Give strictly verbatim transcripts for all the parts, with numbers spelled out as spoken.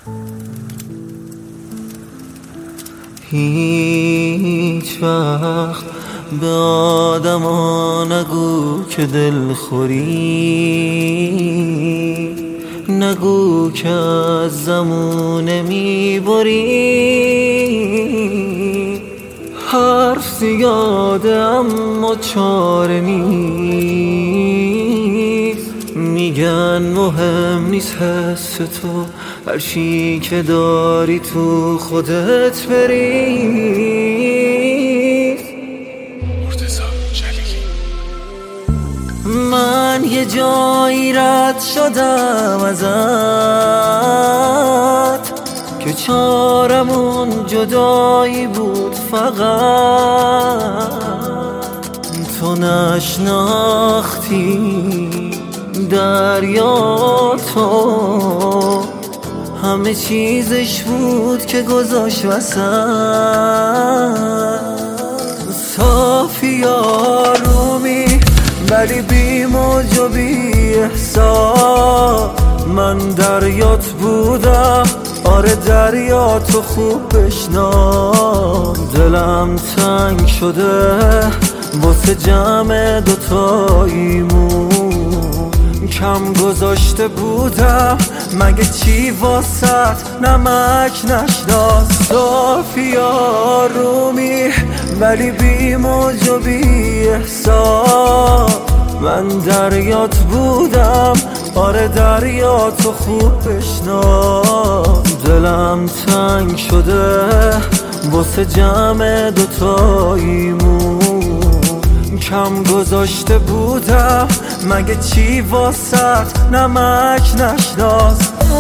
هیچ وقت به آدما نگو که دلخوری، نگو که از زمونه میبری. حرف زیاده اما چاره نیست، میگن مهم نیست حس تو، هر چی که داری تو خودت بریز. مرتضی جلیلی. من یه جایی رد شدم ازت که چارمون جدایی بود، فقط تو نشناختی دریا، تو همه چیزش بود که گذاشت وسط. صافی آرومی ولی بی موج و بی احساس، من دریات بودم، آره دریا تو خوب بشناس. دلم تنگ شده واسه جمع دوتاییمون، کم گذاشته بودم مگه چی واسط نمک نشناس. صافی آرومی ولی بی موج و بی احساس، من دریات بودم، آره دریا تو خوب بشناس. دلم تنگ شده واسه جمع دوتاییمون، کم گذاشته بودم مگه چی واسط نمک نشناس.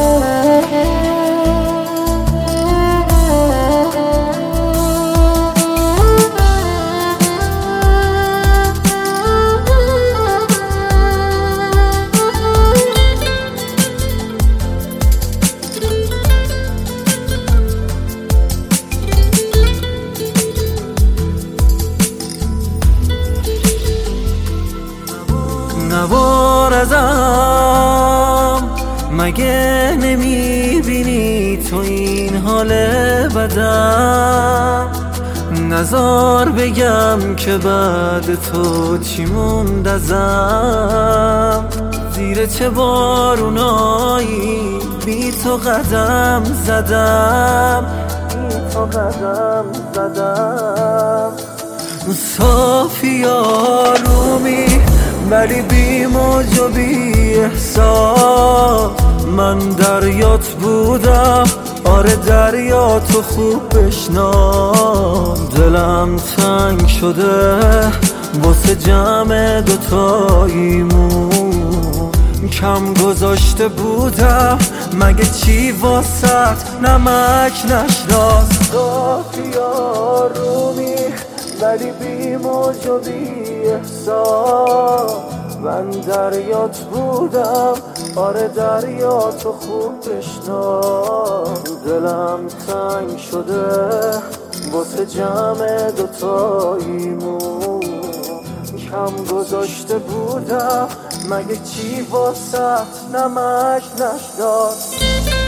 نوار ازم مگه نمیبینی تو این حال بدم، نزار بگم که بعد تو چی موند ازم. زیر چه بارونایی بی تو قدم زدم، بی تو قدم زدم. صافی آرومی ولی بی موج و بی احساس، من دریات بودم، آره دریا تو خوب بشناس. دلم تنگ شده واسه جمع دوتاییمون، کم گذاشته بودم مگه چی واسط نمک نشناس. صافی آرومی ولی بی موج و بی احساس، من دریات بودم، آره دریا تو خوب بشناس. دلم تنگ شده واسه جمع دوتاییمون، کم گذاشته بودم مگه چی واسط نمک نشناس.